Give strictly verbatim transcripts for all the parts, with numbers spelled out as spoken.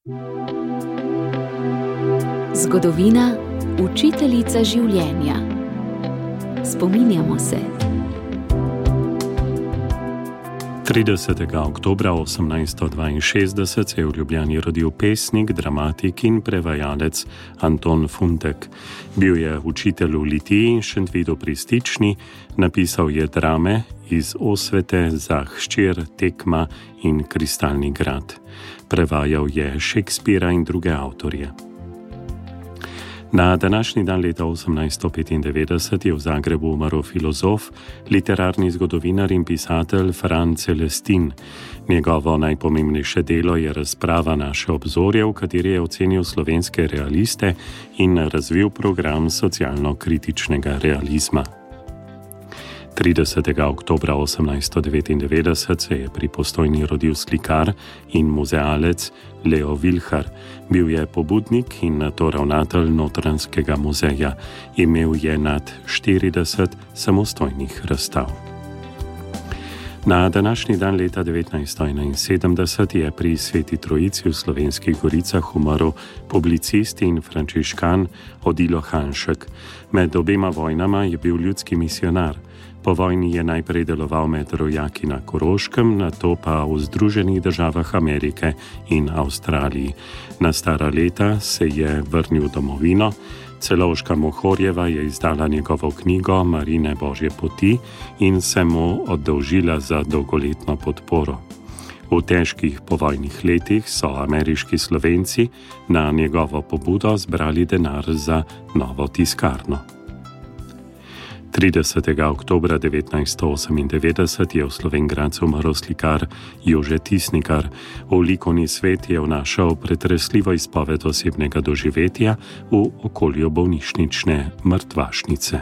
Zgodovina, učiteljica življenja. Spominjamo se. tridesetega oktobra osemnajststo dvainšestdeset se je v Ljubljani rodil pesnik, dramatik in prevajalec Anton Funtek. Bil je učitelj v Litiji in Šentvidu pri Stični, napisal je drame Iz Osvete, Za hčer, Tekma in Kristalni grad. Prevajal je Šekspira in druge avtorje. Na današnji dan leta osemnajststo petindevetdeset je v Zagrebu umrl filozof, literarni zgodovinar in pisatelj Fran Celestin. Njegovo najpomembnejše delo je razprava Naše obzorje, v kateri je ocenil slovenske realiste in razvil program socialno-kritičnega realizma. tridesetega oktobra osemnajststo devetindevetdeset se je pri Postojni rodil slikar in muzealec Leo Vilhar. Bil je pobudnik in nato ravnatelj Notranjskega muzeja. Imel je nad štirideset samostojnih razstav. Na današnji dan leta devetnajststo enainsedemdeset je pri Sveti Trojici v Slovenskih Goricah umrl publicist in frančiškan Odilo Hanšek. Med obema vojnama je bil ljudski misionar. Po vojni je najprej deloval med rojaki na Koroškem, nato pa v Združenih državah Amerike in Avstraliji. Na stara leta se je vrnil v domovino. Celovška Mohorjeva je izdala njegovo knjigo Marine Božje poti in se mu oddolžila za dolgoletno podporo. V težkih povojnih letih so ameriški Slovenci na njegovo pobudo zbrali denar za novo tiskarno. tridesetega oktobra devetnajststo osemindevetdeset je v Slovenj Gradcu umrl slikar Jože Tisnikar. V likovni svet je vnašal pretresljivo izpoved osebnega doživetja v okolju bolnišnične mrtvašnice.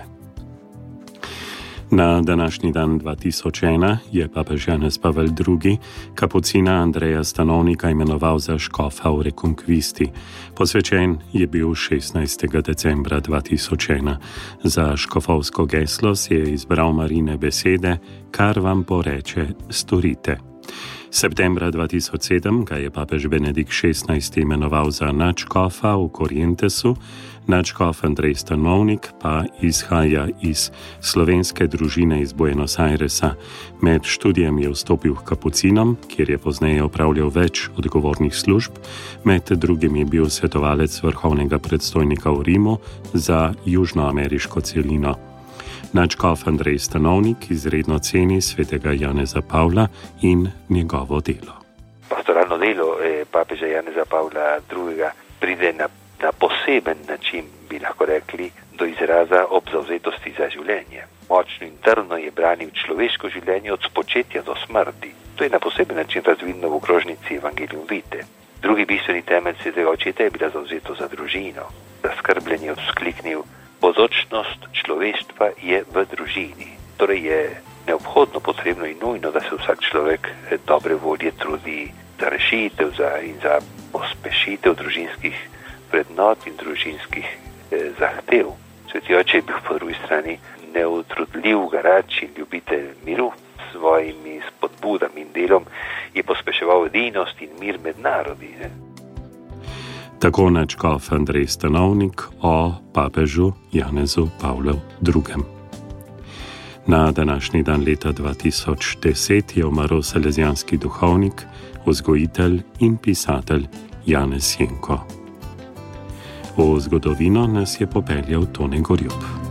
Na današnji dan dva tisoč ena je papež Janez Pavel drugi. kapucina Andreja Stanovnika imenoval za škofa v Rekonkvisti. Posvečen je bil šestnajstega decembra dva tisoč ena. Za škofovsko geslo si je izbral Marine besede: Kar vam poreče, storite. Septembra dva tisoč sedem ga je papež Benedikt šestnajsti imenoval za nadškofa v Corrientesu. Nadškof Andrej Stanovnik pa izhaja iz slovenske družine iz Buenos Airesa. Med študijem je vstopil k kapucinom, kjer je pozneje opravljal več odgovornih služb. Med drugim je bil svetovalec vrhovnega predstojnika v Rimu za južnoameriško celino. Nadškof Andrej Stanovnik izredno ceni svetega Janeza Pavla in njegovo delo. Pastoralno delo eh, papeža Janeza Pavla drugega pride na, na poseben način, bi lahko rekli, do izraza ob zavzetosti za življenje. Močno in trdno je branil človeško življenje od spočetja do smrti. To je na poseben način razvidno v okrožnici Evangelium Vitae. Drugi bistveni temelj svetega očeta je bila zavzetost za družino. Zaskrbljen je vzkliknil: Bodočnost človeštva je v družini. Torej je neobhodno, potrebno in nujno, da se vsak človek dobre volje trudi za rešitev za in za pospešitev družinskih vrednot in družinskih eh, zahtev. Sveti oče je bil po drugi strani neutrudljiv garač in ljubitelj miru. S svojimi spodbudami in delom je pospeševal edinost in mir med narodi. Ne? Tako nadškof Andrej Stanovnik o papežu Janezu Pavlu drugem. Na današnji dan leta dva tisoč deset je umrl salezijanski duhovnik, vzgojitelj in pisatelj Janez Jenko. V zgodovino nas je popeljal Tone Gorjup.